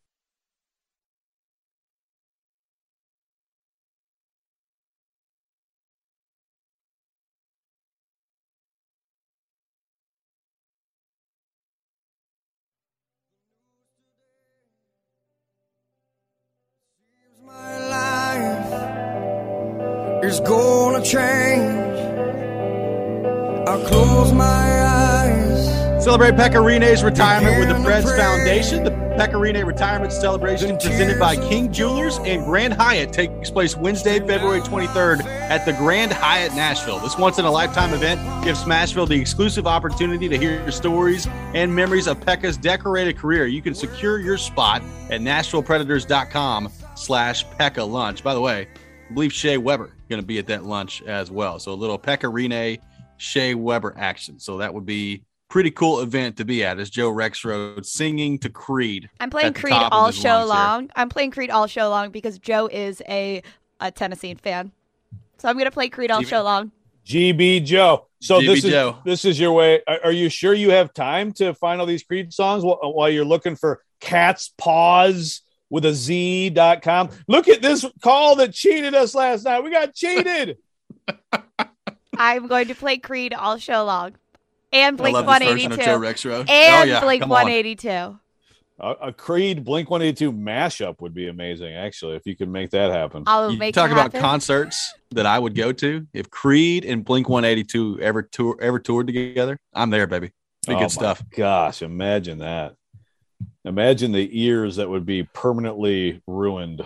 Is gonna change. I'll close my eyes. Celebrate Pekka Rinne's retirement with the Preds Foundation. The Pekka Rinne Retirement Celebration, presented by King Jewelers and Grand Hyatt, takes place Wednesday, February twenty-third at the Grand Hyatt Nashville. This once-in-a-lifetime event gives Smashville the exclusive opportunity to hear your stories and memories of Pekka's decorated career. You can secure your spot at nashville predators dot com slash Pekka lunch. By the way, I believe Shea Weber going to be at that lunch as well. So a little Pekka Rinne, Shea Weber action. So that would be pretty cool event to be at, as Joe Rexroad singing to Creed. I'm playing Creed all show long. Here. I'm playing Creed all show long because Joe is a, a Tennessee fan. So I'm going to play Creed all G B show long. G B Joe. So G B this is Joe. This is your way. Are, are you sure you have time to find all these Creed songs while, while you're looking for Cat's Paws with a Z dot com? Look at this call that cheated us last night. We got cheated. I'm going to play Creed all show long. And Blink one eighty-two. Joe Rexroad. And oh, yeah. Blink one eighty-two. A, a Creed Blink one eighty-two mashup would be amazing, actually, if you could make that happen. I'll you make talk it about happen. Concerts that I would go to. If Creed and Blink one eighty-two ever tour ever toured together, I'm there, baby. Be oh good stuff. Gosh, imagine that. Imagine the ears that would be permanently ruined.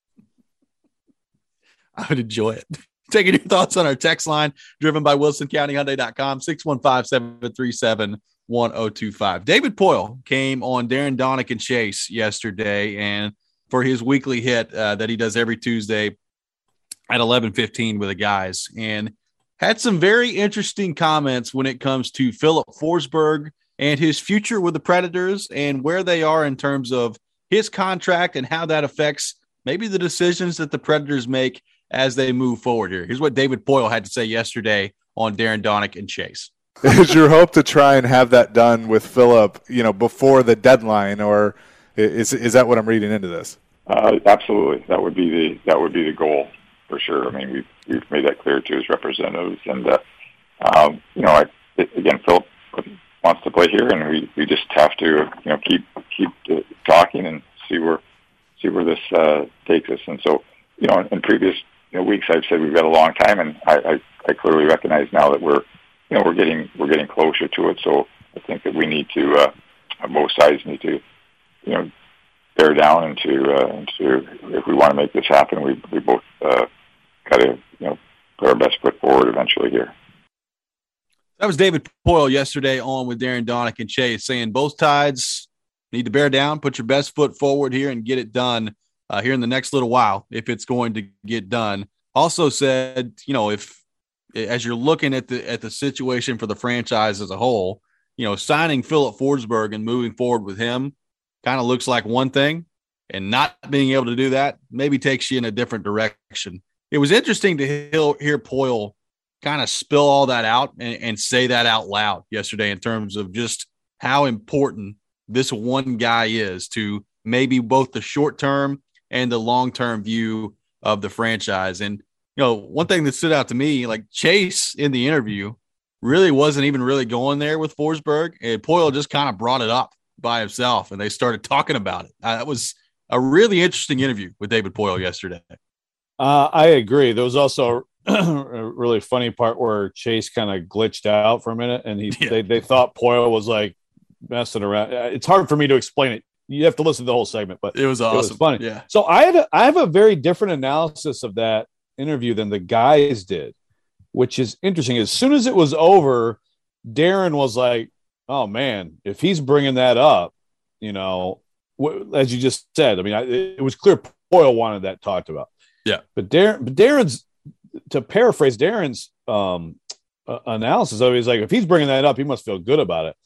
I would enjoy it. Taking your thoughts on our text line, driven by wilson county hyundai dot com, six one five, seven three seven, one oh two five. David Poile came on Darren Donick and Chase yesterday, and for his weekly hit uh, that he does every Tuesday at eleven fifteen with the guys, and had some very interesting comments when it comes to Filip Forsberg and his future with the Predators and where they are in terms of his contract and how that affects maybe the decisions that the Predators make as they move forward here. Here's what David Poile had to say yesterday on Darren Donick and Chase. Is your hope to try and have that done with Filip, you know, before the deadline, or is is that what I'm reading into this? Uh, absolutely, that would be the that would be the goal for sure. I mean, we've we've made that clear to his representatives, and uh, um, you know, I, again, Filip wants to play here, and we, we just have to you know keep keep uh, talking and see where see where this uh, takes us. And so, you know, in, in previous you know, weeks, I've said we've got a long time, and I, I, I clearly recognize now that we're you know we're getting we're getting closer to it. So I think that we need to uh, both sides need to you know bear down and to uh, and to if we want to make this happen, we we both uh, got to you know put our best foot forward eventually here. That was David Poile yesterday on with Darren Donick and Chase, saying both sides need to bear down, put your best foot forward here, and get it done uh, here in the next little while if it's going to get done. Also said, you know, if as you're looking at the at the situation for the franchise as a whole, you know, signing Filip Forsberg and moving forward with him kind of looks like one thing, And not being able to do that maybe takes you in a different direction. It was interesting to hear, hear Poile kind of spill all that out and, and say that out loud yesterday in terms of just how important this one guy is to maybe both the short-term and the long-term view of the franchise. And, you know, one thing that stood out to me, like Chase in the interview really wasn't even really going there with Forsberg, and Poile just kind of brought it up by himself, and they started talking about it. Uh, that was a really interesting interview with David Poile yesterday. Uh, I agree. There was also a really funny part where Chase kind of glitched out for a minute, and he yeah. they, they thought Poile was like messing around. It's hard for me to explain it. You have to listen to the whole segment, but it was awesome. It was funny. Yeah. So I had a, I have a very different analysis of that interview than the guys did, which is interesting. As soon as it was over, Darren was like, "Oh man, if he's bringing that up, you know, wh- as you just said, I mean, I, it was clear Poile wanted that talked about." Yeah, but Darren, but Darren's, to paraphrase Darren's um, uh, analysis of it, he's like, if he's bringing that up, he must feel good about it.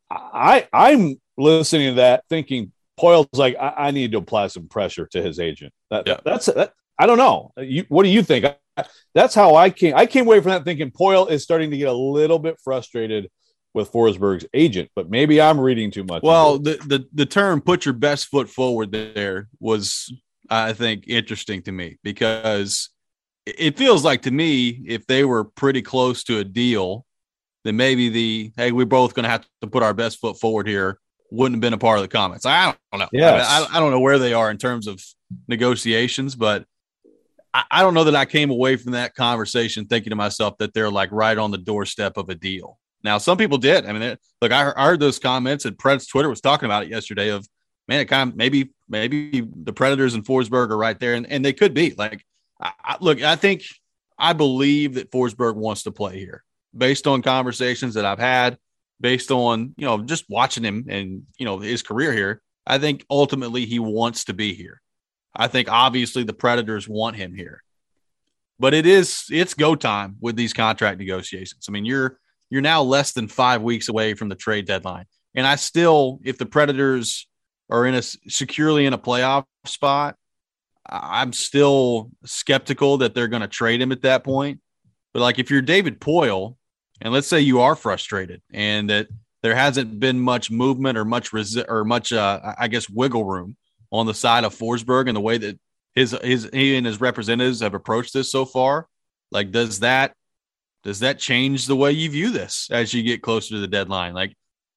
I I'm listening to that thinking Poile's like, I, I need to apply some pressure to his agent. That, yeah. That's that. I don't know. You, what do you think? I, that's how I came. I came away from that thinking Poile is starting to get a little bit frustrated with Forsberg's agent, but maybe I'm reading too much. Well, the, the, the term "put your best foot forward" there was, I think, interesting to me because it feels like to me, if they were pretty close to a deal, then maybe the, hey, we're both going to have to put our best foot forward here wouldn't have been a part of the comments. I don't know. Yes. I, mean, I, I don't know where they are in terms of negotiations, but I, I don't know that I came away from that conversation thinking to myself that they're like right on the doorstep of a deal. Now, some people did. I mean, it, look, I, I heard those comments, and Pred's Twitter was talking about it yesterday of, man, it kind of maybe maybe the Predators and Forsberg are right there, and, and they could be. Like, I, I, look, I think I believe that Forsberg wants to play here based on conversations that I've had, based on, you know, just watching him and, you know, his career here. I think ultimately he wants to be here. I think obviously the Predators want him here. But it is it's go time with these contract negotiations. I mean, you're you're now less than five weeks away from the trade deadline. And I still, if the Predators are in a securely in a playoff spot, I'm still skeptical that they're going to trade him at that point. But like if you're David Poile, and let's say you are frustrated and that there hasn't been much movement or much resi- or much, uh, I guess, wiggle room on the side of Forsberg and the way that his his he and his representatives have approached this so far, like does that does that change the way you view this as you get closer to the deadline? Like,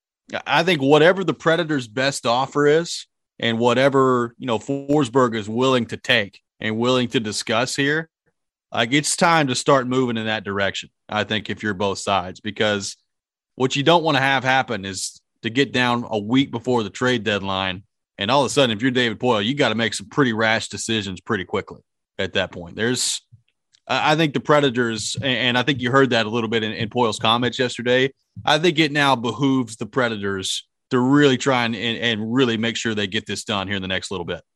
I think whatever the Predators' best offer is, and whatever, you know, Forsberg is willing to take and willing to discuss here, like it's time to start moving in that direction. I think if you're both sides, because what you don't want to have happen is to get down a week before the trade deadline, and all of a sudden, if you're David Poile, you got to make some pretty rash decisions pretty quickly at that point. There's, I think the Predators, and I think you heard that a little bit in, in Poile's comments yesterday. I think it now behooves the Predators to really try and, and, and really make sure they get this done here in the next little bit.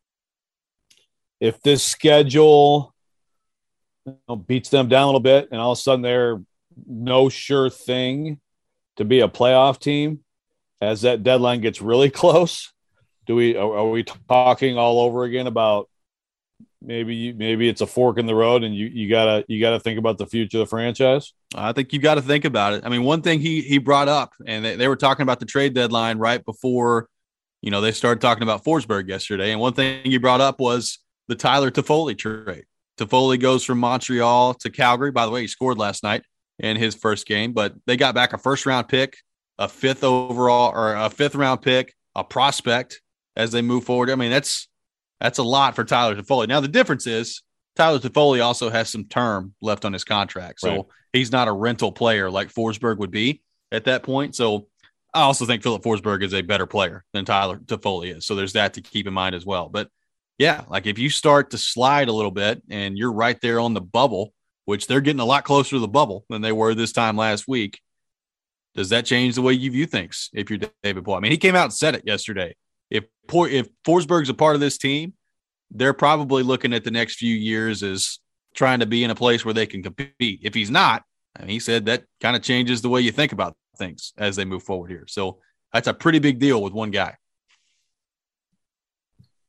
If this schedule you know, beats them down a little bit and all of a sudden they're no sure thing to be a playoff team, as that deadline gets really close, do we are, are we talking all over again about maybe maybe it's a fork in the road and you, you gotta you gotta think about the future of the franchise? I think you got to think about it. I mean, one thing he he brought up, and they, they were talking about the trade deadline right before, you know, they started talking about Forsberg yesterday. And one thing he brought up was the Tyler Toffoli trade. Toffoli goes from Montreal to Calgary. By the way, he scored last night in his first game, but they got back a first round pick, a fifth overall or a fifth round pick, a prospect as they move forward. I mean, that's that's a lot for Tyler Toffoli. Now, the difference is Tyler Toffoli also has some term left on his contract. So right. He's not a rental player like Forsberg would be at that point. So I also think Philip Forsberg is a better player than Tyler Toffoli is. So there's that to keep in mind as well. But yeah, like if you start to slide a little bit and you're right there on the bubble, which they're getting a lot closer to the bubble than they were this time last week, does that change the way you view things if you're David Poile? I mean, he came out and said it yesterday. If if Forsberg's a part of this team, they're probably looking at the next few years as trying to be in a place where they can compete. If he's not, I mean, he said that kind of changes the way you think about things as they move forward here. So that's a pretty big deal with one guy.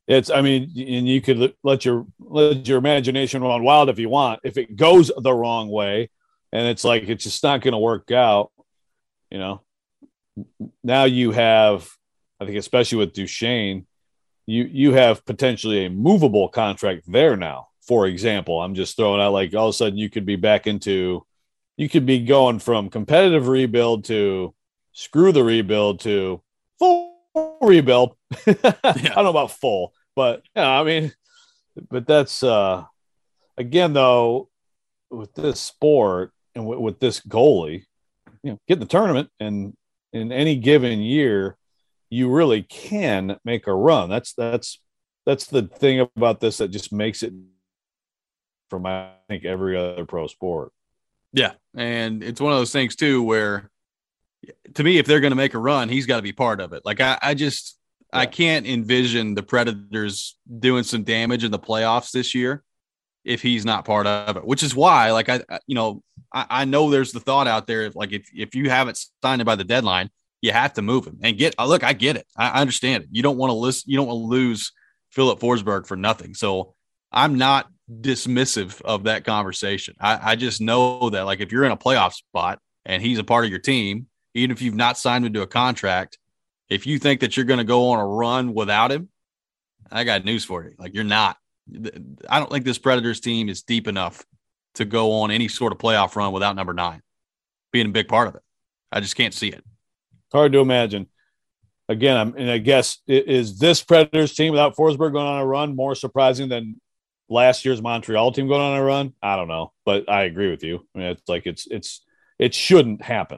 It's, I mean, and you could let your let your imagination run wild if you want. If it goes the wrong way, and it's like it's just not going to work out, you know. Now you have, I think, especially with Duchesne, you you have potentially a movable contract there now. For example, I'm just throwing out like all of a sudden you could be back into, you could be going from competitive rebuild to screw the rebuild to full rebuild. Yeah. I don't know about full, but yeah, I mean, but that's uh, again though, with this sport and w- with this goalie, you know, get in the tournament, and in any given year, you really can make a run. That's that's that's the thing about this that just makes it from I think every other pro sport. Yeah, and it's one of those things too where, to me, if they're going to make a run, he's got to be part of it. Like I, I just yeah. I can't envision the Predators doing some damage in the playoffs this year if he's not part of it. Which is why, like I, you know, I, I know there's the thought out there, like if if you haven't signed him by the deadline, you have to move him and get. Look, I get it. I, I understand it. You don't want to list. You don't want to lose Philip Forsberg for nothing. So I'm not dismissive of that conversation. I, I just know that, like, if you're in a playoff spot and he's a part of your team, even if you've not signed him to a contract, if you think that you're going to go on a run without him, I got news for you. Like, you're not. I don't think this Predators team is deep enough to go on any sort of playoff run without number nine being a big part of it. I just can't see it. Hard to imagine. Again, I'm, and I guess, is this Predators team without Forsberg going on a run more surprising than last year's Montreal team going on a run? I don't know, but I agree with you. I mean, it's like it's it's it shouldn't happen.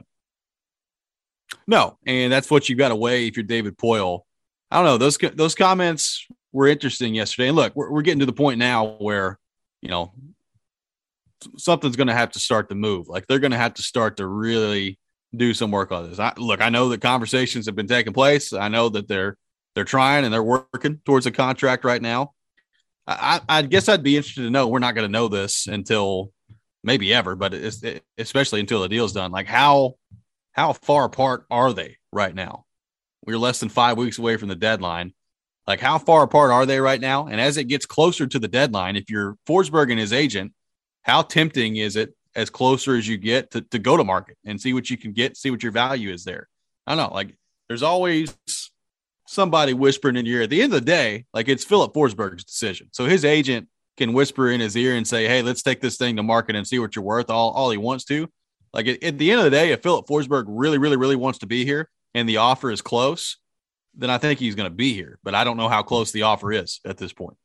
No, and that's what you got to weigh if you're David Poile. I don't know. Those those comments were interesting yesterday. And look, we're, we're getting to the point now where, you know, something's going to have to start to move. Like, they're going to have to start to really do some work on this. I, look, I know that conversations have been taking place. I know that they're they're trying and they're working towards a contract right now. I, I guess I'd be interested to know. We're not going to know this until maybe ever, but it's, it, especially until the deal's done. Like, how how far apart are they right now? We're less than five weeks away from the deadline. Like, how far apart are they right now? And as it gets closer to the deadline, if you're Forsberg and his agent, how tempting is it as closer as you get to, to go to market and see what you can get, see what your value is there? I don't know. Like, there's always somebody whispering in your ear. At the end of the day, like, it's Philip Forsberg's decision. So his agent can whisper in his ear and say, hey, let's take this thing to market and see what you're worth, all, all he wants to. Like, at, at the end of the day, if Philip Forsberg really, really, really wants to be here and the offer is close, then I think he's going to be here. But I don't know how close the offer is at this point.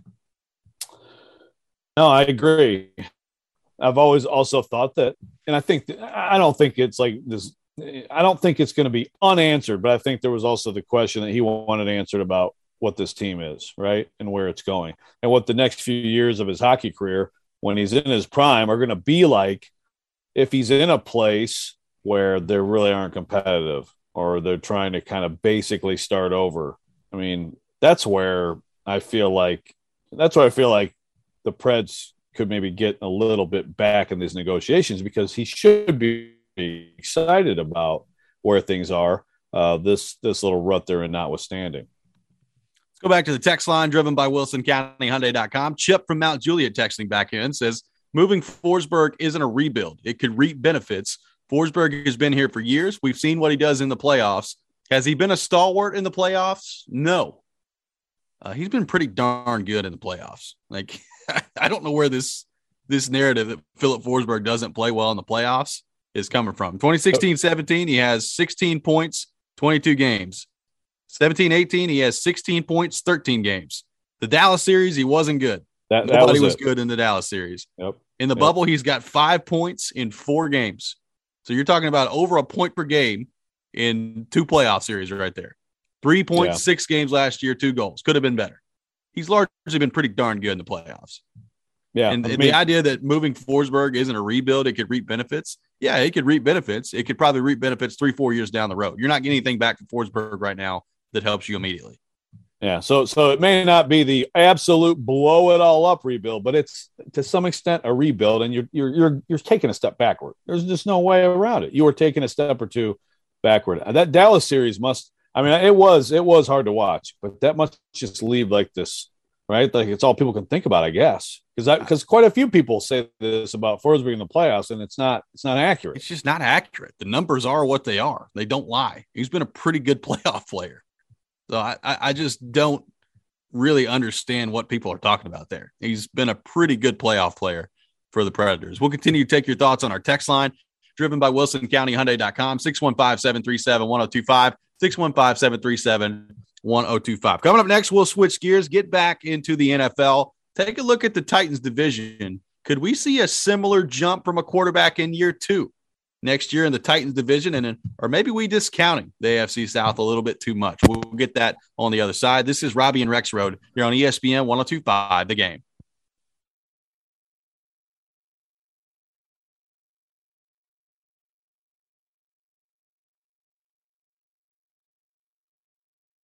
No, I agree. I've always also thought that, and I think, I don't think it's like this, I don't think it's going to be unanswered, but I think there was also the question that he wanted answered about what this team is, right, and where it's going, and what the next few years of his hockey career, when he's in his prime, are going to be like if he's in a place where they really aren't competitive or they're trying to kind of basically start over. I mean, that's where I feel like that's where I feel like the Preds could maybe get a little bit back in these negotiations, because he should be excited about where things are, uh, this this little rut they're in notwithstanding. Let's go back to the text line driven by Wilson County Hyundai dot com. Chip from Mount Juliet texting back in says, moving Forsberg isn't a rebuild. It could reap benefits. Forsberg has been here for years. We've seen what he does in the playoffs. Has he been a stalwart in the playoffs? No. Uh, he's been pretty darn good in the playoffs. Like, I don't know where this this narrative that Philip Forsberg doesn't play well in the playoffs is coming from. twenty sixteen seventeen, he has sixteen points, twenty-two games. seventeen eighteen, he has sixteen points, thirteen games. The Dallas series, he wasn't good. That, that Nobody was, was good in the Dallas series. Yep. In the yep. bubble, he's got five points in four games. So you're talking about over a point per game in two playoff series right there. three point six yeah. games last year, two goals. Could have been better. He's largely been pretty darn good in the playoffs. Yeah. And I mean, the idea that moving Forsberg isn't a rebuild, it could reap benefits. Yeah, it could reap benefits. It could probably reap benefits three, four years down the road. You're not getting anything back from Forsberg right now that helps you immediately. Yeah. So, so it may not be the absolute blow it all up rebuild, but it's to some extent a rebuild, and you're, you're, you're, you're taking a step backward. There's just no way around it. You were taking a step or two backward. That Dallas series must, I mean, it was it was hard to watch, but that must just leave like this, right? Like it's all people can think about, I guess, because because quite a few people say this about Forsberg in the playoffs, and it's not it's not accurate. It's just not accurate. The numbers are what they are. They don't lie. He's been a pretty good playoff player, so I I just don't really understand what people are talking about there. He's been a pretty good playoff player for the Predators. We'll continue to take your thoughts on our text line, driven by Wilson County Hyundai dot com, six one five, seven three seven, one oh two five. six one five, seven three seven, one oh two five. Coming up next, we'll switch gears, get back into the N F L. Take a look at the Titans division. Could we see a similar jump from a quarterback in year two next year in the Titans division? And or maybe we discounting the A F C South a little bit too much. We'll get that on the other side. This is Robbie and Rex Road here on E S P N one oh two five, The Game.